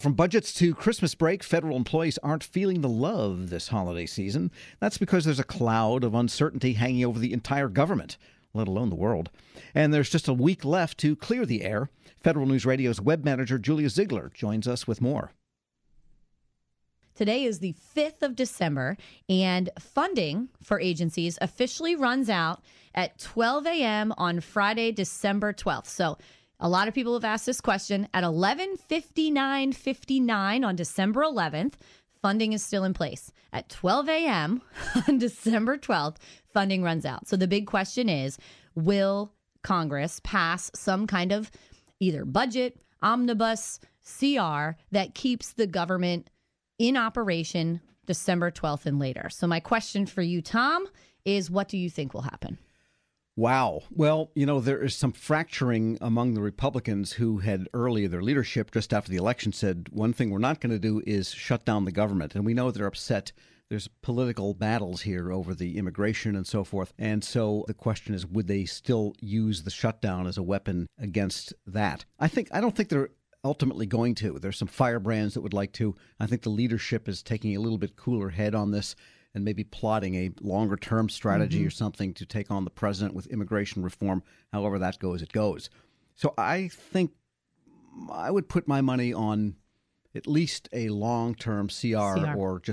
From budgets to Christmas break, federal employees aren't feeling the love this holiday season. That's because there's a cloud of uncertainty hanging over the entire government, let alone the world. And there's just a week left to clear the air. Federal News Radio's web manager, Julia Ziegler, joins us with more. Today is the 5th of December, and funding for agencies officially runs out at 12 a.m. on Friday, December 12th. So a lot of people have asked this question. At 11:59:59 on December 11th, funding is still in place. At 12 a.m. on December 12th, funding runs out. So the big question is, will Congress pass some kind of either budget, omnibus, CR that keeps the government in operation December 12th and later? So my question for you, Tom, is what do you think will happen? Wow. Well, there is some fracturing among the Republicans who had earlier, their leadership just after the election said, one thing we're not going to do is shut down the government. And we know they're upset. There's political battles here over the immigration and so forth. And so the question is, would they still use the shutdown as a weapon against that? I don't think they're ultimately going to. There's some firebrands that would like to. I think the leadership is taking a little bit cooler head on this and maybe plotting a longer-term strategy or something to take on the president with immigration reform. However that goes, it goes. So I think I would put my money on at least a long-term CR. or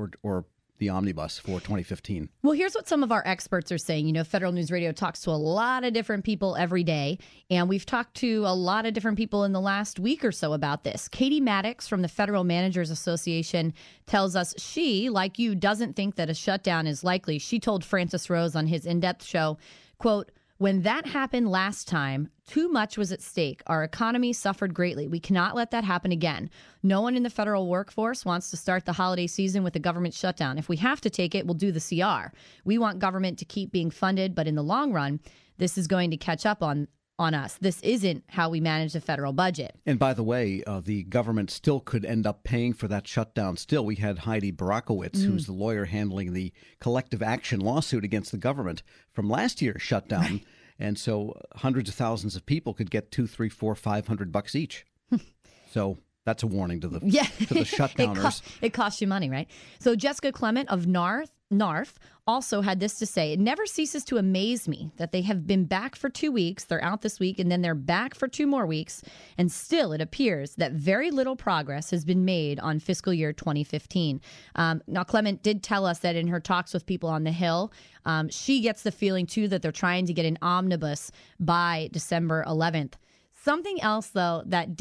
the omnibus for 2015. Well, here's what some of our experts are saying. Federal News Radio talks to a lot of different people every day, and we've talked to a lot of different people in the last week or so about this. Katie Maddox from the Federal Managers Association tells us she, like you, doesn't think that a shutdown is likely. She told Francis Rose on his In-Depth show, quote, "When that happened last time, too much was at stake. Our economy suffered greatly. We cannot let that happen again. No one in the federal workforce wants to start the holiday season with a government shutdown. If we have to take it, we'll do the CR. We want government to keep being funded, but in the long run, this is going to catch up on us. This isn't how we manage the federal budget." And by the way, the government still could end up paying for that shutdown still. We had Heidi Barakowitz, who's the lawyer handling the collective action lawsuit against the government from last year's shutdown. Right. And so hundreds of thousands of people could get $200, $300, $400, $500 each. So that's a warning to the shutdowners. It costs you money, right? So Jessica Clement of NARF also had this to say: "It never ceases to amaze me that they have been back for 2 weeks. They're out this week, and then they're back for 2 more weeks. And still it appears that very little progress has been made on fiscal year 2015. Now, Clement did tell us that in her talks with people on the Hill, she gets the feeling, too, that they're trying to get an omnibus by December 11th. Something else, though, that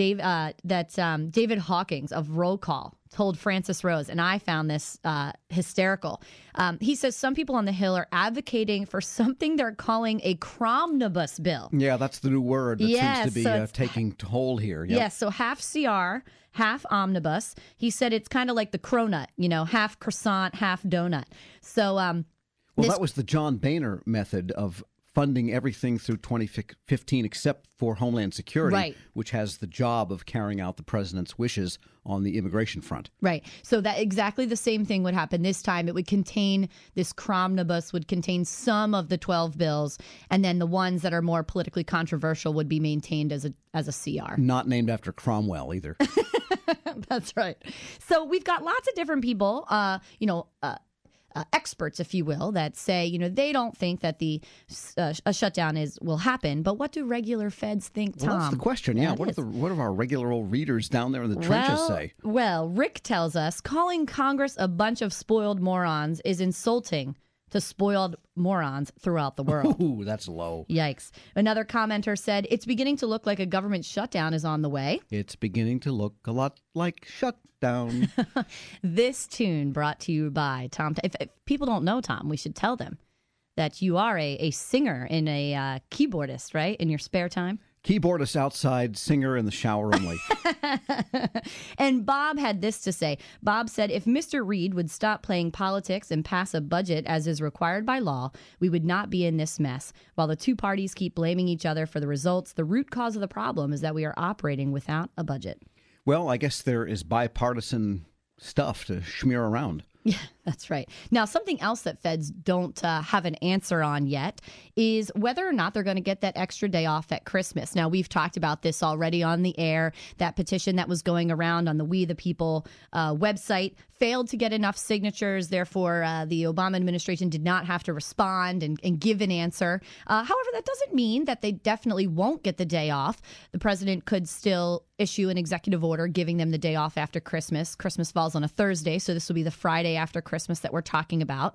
David Hawkins of Roll Call told Francis Rose, and I found this hysterical. He says some people on the Hill are advocating for something they're calling a cromnibus bill. Yeah, that's the new word that seems to be taking hold here. Yep. Yes, so half CR, half omnibus. He said it's kind of like the cronut, half croissant, half donut. So, that was the John Boehner method of funding everything through 2015 except for Homeland Security, right, which has the job of carrying out the president's wishes on the immigration front. Right. So that exactly the same thing would happen this time. It would contain, this cromnibus would contain some of the 12 bills, and then the ones that are more politically controversial would be maintained as a CR. Not named after Cromwell either. That's right. So we've got lots of different people, experts, if you will, that say, they don't think that a shutdown will happen. But what do regular feds think, Tom? Well, that's the question. Yeah. What do our regular old readers down there in the trenches say? Well, Rick tells us calling Congress a bunch of spoiled morons is insulting to spoiled morons throughout the world. Ooh, that's low. Yikes. Another commenter said, "It's beginning to look like a government shutdown is on the way." It's beginning to look a lot like shutdown. This tune brought to you by Tom. If people don't know, Tom, we should tell them that you are a singer and a keyboardist, right, in your spare time? Keyboardist outside, singer in the shower only. And Bob had this to say. Bob said, "If Mr. Reid would stop playing politics and pass a budget as is required by law, we would not be in this mess. While the two parties keep blaming each other for the results, the root cause of the problem is that we are operating without a budget." Well, I guess there is bipartisan stuff to smear around. Yeah, that's right. Now, something else that feds don't have an answer on yet is whether or not they're going to get that extra day off at Christmas. Now, we've talked about this already on the air. That petition that was going around on the We the People website failed to get enough signatures. Therefore, the Obama administration did not have to respond and give an answer. However, that doesn't mean that they definitely won't get the day off. The president could still issue an executive order giving them the day off after Christmas. Christmas falls on a Thursday, so this will be the Friday after Christmas that we're talking about.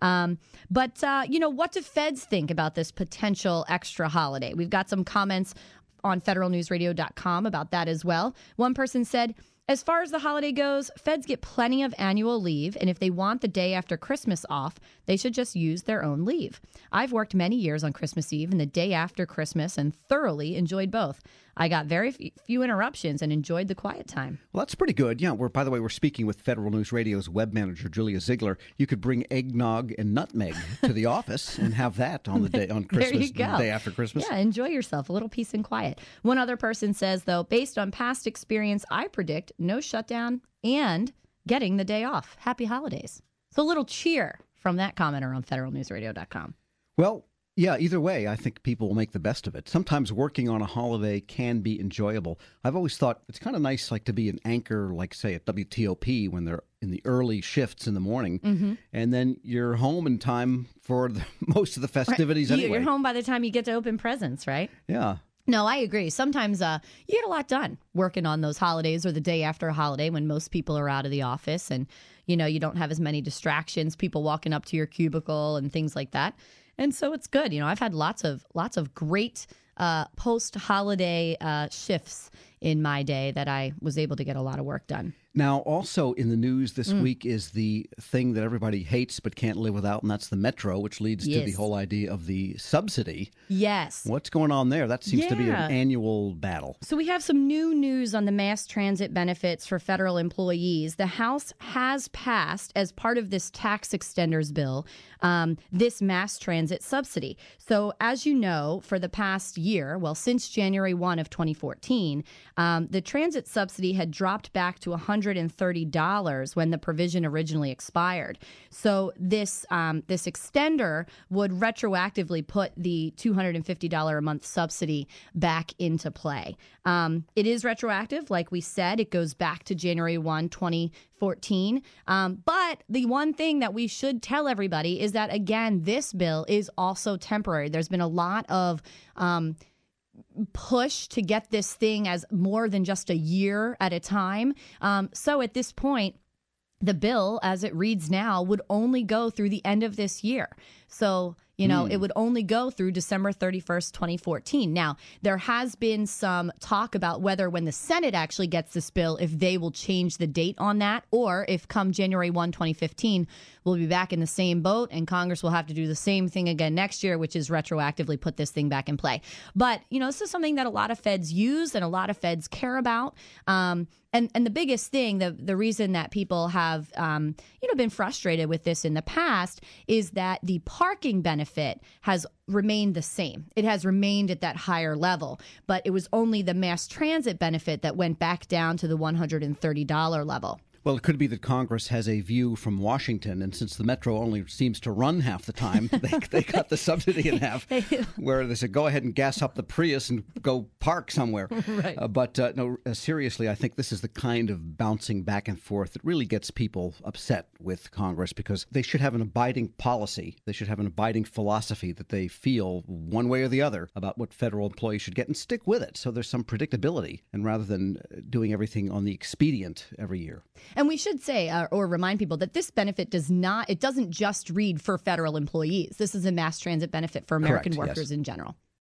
But what do feds think about this potential extra holiday? We've got some comments on federalnewsradio.com about that as well. One person said, as far as the holiday goes, feds get plenty of annual leave, and if they want the day after Christmas off, they should just use their own leave. I've worked many years on Christmas Eve and the day after Christmas and thoroughly enjoyed both. I got very few interruptions and enjoyed the quiet time. Well, that's pretty good. Yeah, by the way, we're speaking with Federal News Radio's web manager, Julia Ziegler. You could bring eggnog and nutmeg to the office and have that on the day on Christmas, There you go. the day after Christmas. Yeah, enjoy yourself. A little peace and quiet. One other person says, though, based on past experience, I predict no shutdown and getting the day off. Happy holidays. So a little cheer from that commenter on federalnewsradio.com. Well, yeah, either way, I think people will make the best of it. Sometimes working on a holiday can be enjoyable. I've always thought it's kind of nice, like, to be an anchor, like, say, at WTOP when they're in the early shifts in the morning, and then you're home in time for most of the festivities anyway. You're home by the time you get to open presents, right? Yeah. No, I agree. Sometimes you get a lot done working on those holidays or the day after a holiday when most people are out of the office and, you don't have as many distractions, people walking up to your cubicle and things like that. And so it's good. I've had lots of great post-holiday shifts in my day that I was able to get a lot of work done. Now, also in the news this week is the thing that everybody hates but can't live without, and that's the metro, which leads to the whole idea of the subsidy. Yes. What's going on there? That seems to be an annual battle. So we have some new news on the mass transit benefits for federal employees. The House has passed, as part of this tax extenders bill, this mass transit subsidy. So as you know, for the past year, since January 1 of 2014, the transit subsidy had dropped back to $130 when the provision originally expired. So this extender would retroactively put the $250 a month subsidy back into play. It is retroactive, like we said. It goes back to January 1, 2014. But the one thing that we should tell everybody is that, again, this bill is also temporary. There's been a lot of push to get this thing as more than just a year at a time. So at this point, the bill, as it reads now, would only go through the end of this year. So, it would only go through December 31st, 2014. Now, there has been some talk about whether when the Senate actually gets this bill, if they will change the date on that, or if come January 1, 2015, we'll be back in the same boat and Congress will have to do the same thing again next year, which is retroactively put this thing back in play. But, this is something that a lot of feds use and a lot of feds care about. And the biggest thing, the reason that people have, been frustrated with this in the past is that the parking benefit has remained the same. It has remained at that higher level, but it was only the mass transit benefit that went back down to the $130 level. Well, it could be that Congress has a view from Washington, and since the Metro only seems to run half the time, they cut the subsidy in half, where they said, go ahead and gas up the Prius and go park somewhere. Right. Seriously, I think this is the kind of bouncing back and forth that really gets people upset with Congress, because they should have an abiding policy. They should have an abiding philosophy that they feel one way or the other about what federal employees should get, and stick with it so there's some predictability, and rather than doing everything on the expedient every year. And we should say or remind people that this benefit doesn't just read for federal employees. This is a mass transit benefit for American workers in general.